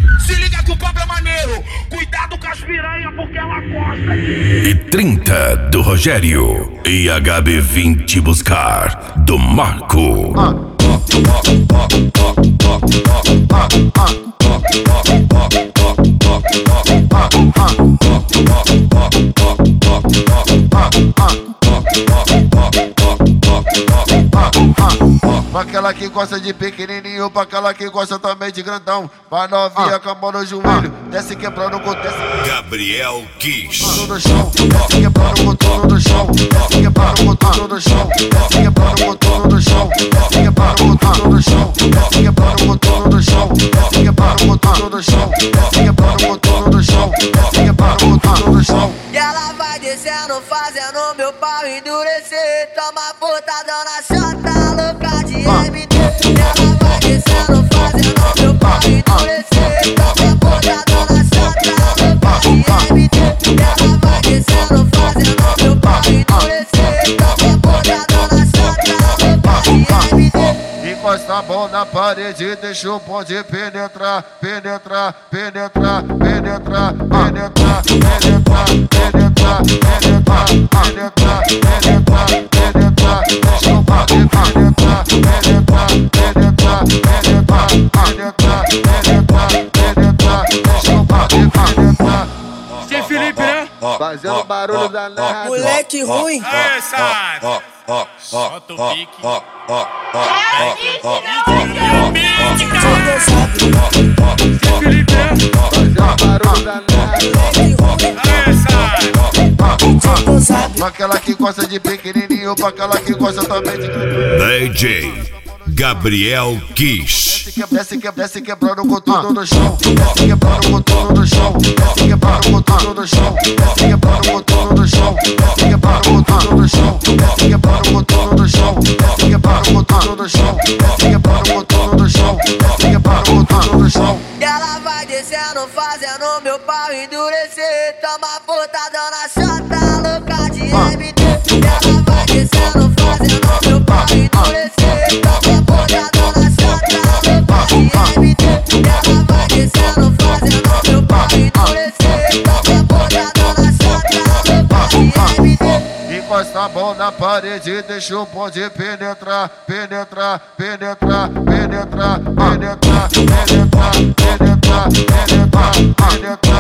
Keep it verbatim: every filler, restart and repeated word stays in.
Se liga que o papo é maneiro. Cuidado com as piranha porque ela gosta de... E trinta do Rogério. E H B vinte buscar do Marco. Ah. Pra aquela que gosta de pequenininho, pra aquela que gosta também de grandão. Pra novinha com a mão no joelho, desce quebrando com desce. Gabriel Kiss. Tudo no chão, desce quebrando com tudo no chão, desce quebrando com tudo no chão, desce quebrando com tudo no chão, desce quebrando com tudo no chão, desce quebrando com tudo no chão, desce quebrando com tudo no chão, desce quebrando com tudo no chão, desce quebrando com tudo no chão. E ela vai descendo, fazendo meu pau endurecer. Toma putadão na chota, louca de M D. Ela vai descendo, fazendo meu pau endurecer. Toma putadão na chota, louca de M D. Ela vai descendo, fazendo meu pau endurecer. Toma putadão na chota, louca de M D. Encosta a mão na parede, deixa o bonde penetrar, penetrar, penetrar, penetrar, penetrar, penetrar, penetrar, penetrar, penetrar, penetrar, penetrar, deixa o bonde penetrar, penetrar, penetrar, penetrar, penetrar, penetrar, penetrar, deixa o bonde penetrar. Sem Felipe, né? Fazendo barulho danado. Moleque ruim. É, sai. Solta o pique. Sem Felipe, né? Fazendo barulho danado. É, sai. Pra aquela que gosta de pequenininho, pra aquela que gosta também de... D J Gabriel Kiss. Desce, que, desce quebrando com tudo no chão, desce quebrando com tudo no chão, desce quebrando com tudo no chão, desce quebrando com tudo no chão, desce quebrando com tudo no chão, desce quebrando com tudo no chão, desce quebrando com tudo no chão, desce quebrando com tudo no chão, desce quebrando com tudo no chão. E ela vai descendo, fazendo meu pau endurecer. Toma putadão na chota, louca de M D. Ela vai descendo, fazendo meu pau endurecer. Toma putadão na chota, louca de M D. Ela vai descendo, fazendo meu pau endurecer. Toma putadão na chota, louca de M D. Encosta a mão na parede, deixa o bonde penetrar, penetrar, penetrar, penetrar, penetrar, penetrar, penetrar, penetrar, penetrar,